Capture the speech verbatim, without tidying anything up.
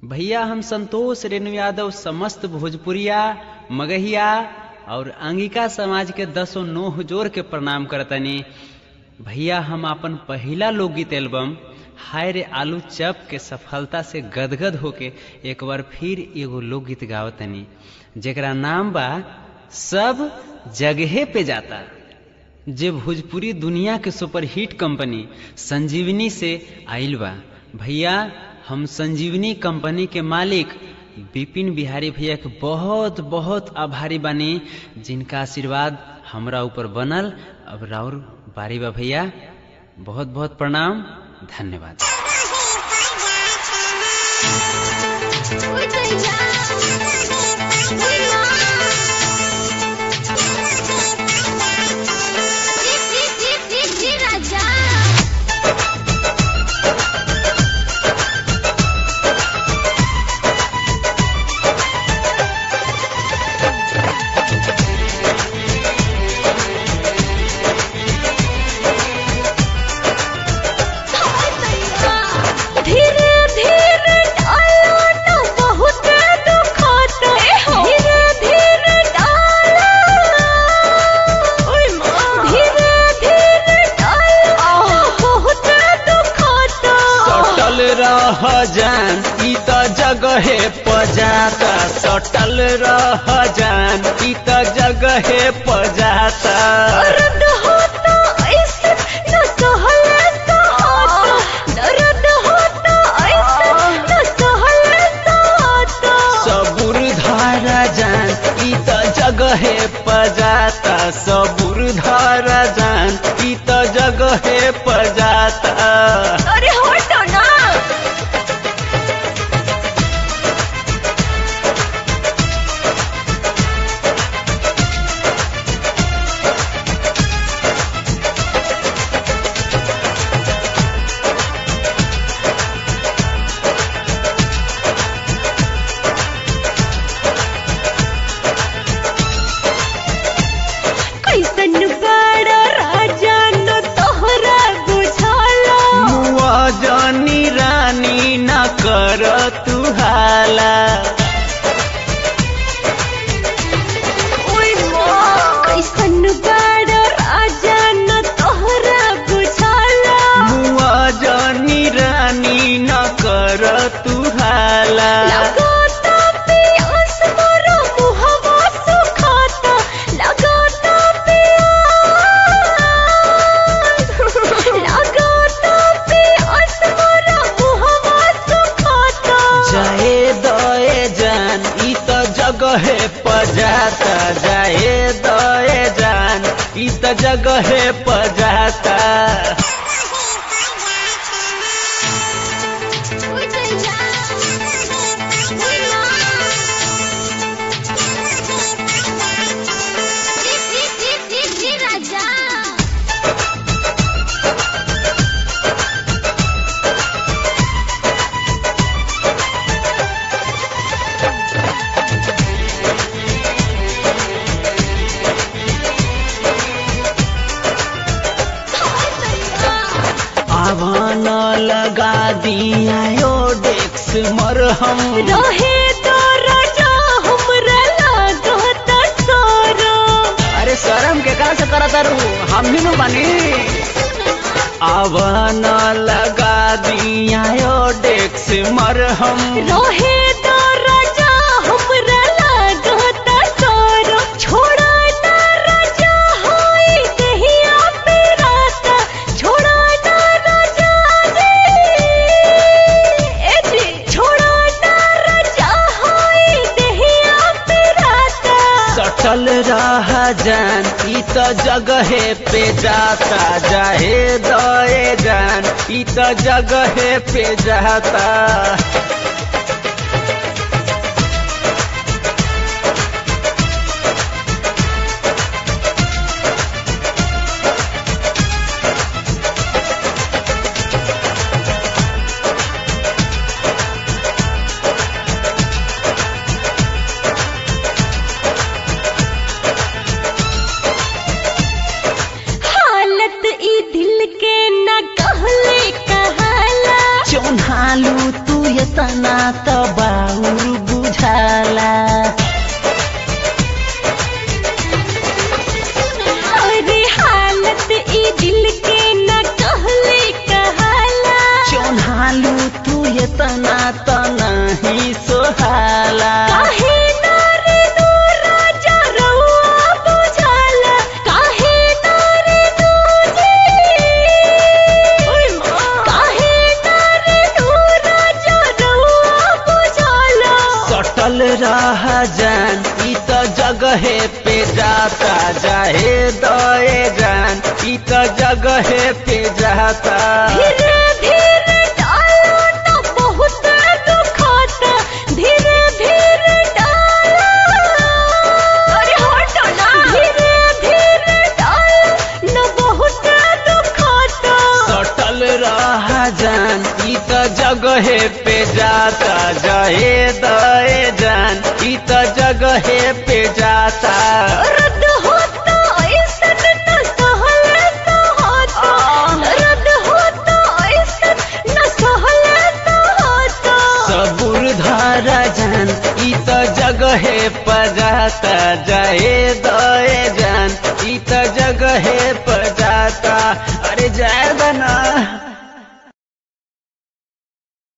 भैया हम संतोष रेणु यादव समस्त भोजपुरिया मगहिया और अंगिका समाज के दसों नोह जोर के प्रणाम करतनी। भैया हम अपन पहला लोकगीत एल्बम हाय रे आलू चप के सफलता से गदगद होके एक बार फिर एगो लोकगीत गावतनी, जेकरा नाम बा सब जगहे पे जाता, जे भोजपुरी दुनिया के सुपरहिट कंपनी संजीवनी से आइल बा। भैया हम संजीवनी कंपनी के मालिक विपिन बिहारी भैया के बहुत बहुत आभारी बानी, जिनका आशीर्वाद हमरा ऊपर बनल। अब राउर बारी बा भैया, बहुत बहुत प्रणाम, धन्यवाद। जान ई त जगहे पजाता, सटल रह जान ई त जगहे पजाता। दर्द होता ऐसे न सहले सहता, दर्द होता ऐसे न सहले सहता। सबुर धारा जान ई त जगहे पजाता, सबुर धारा जान ई त जगहे पजाता। अरे हटो ना। कर तू हाला कैसन बड़ा राजा न तोहरा बुझाला, मुआ जानी रानी न कर तू हाला। लगाता प्यास मोरा मुहवा सुखाता, लगाता प्यास, लगाता प्यास मोरा मुहवा सुखाता। जाए दए जान ई त जगहे पजाता, जाए दए जान ई त जगहे पजाता। आवान लगा दिया यो डेक्स मरहम, रहे तो राजा हमरा लागता सोरो। अरे शर्म के का से करत रू, हम ही नु बनी। आवान लगा दिया यो डेक्स मरहम, रहे तो राजा हमरा लागता सोरो। छोड़ा ना राजा होई कहिया पे राता, छोड़ा ना राजा रे, ए जी छोड़ा ना राजा होई कहिया पे राता। सटल रह जान ई त जगहे पे जाता, जाहे दए जान ई त जगहे पे जाता। हालत ई दिल के न कहले कहाला, चोन्हालू तू ये तना बाउर बुझाला। अरे हालत ई दिल के न कहले कहाला। चोन्हालू तू इतना त नहीं सोहाला। काहे ना रे दो राजा रउआ बुझाला, काहे ना रे दो जी, ओए माँ, काहे ना रे दो राजा रउआ बुझाला। सटल रह जान ई त जगहे पे जाता जाहे दए जान ई त जगहे पे जाता। धीरे धीरे डालो तो बहुत दुखाता, धीरे धीरे डालो, अरे हटो ना, धीरे धीरे डालो न बहुत दुखाता। सटल रह जान ई त जगहे पे जाता जाहे दए जान ई त जगहे पे जाता। रद्द होता ऐसन न सहले सहाता, रद्द होता ऐसन न सहले सहाता। सबुर धारा जान ई त जगहे पर जाता जाहे दए जान ई त जगहे पर जाता।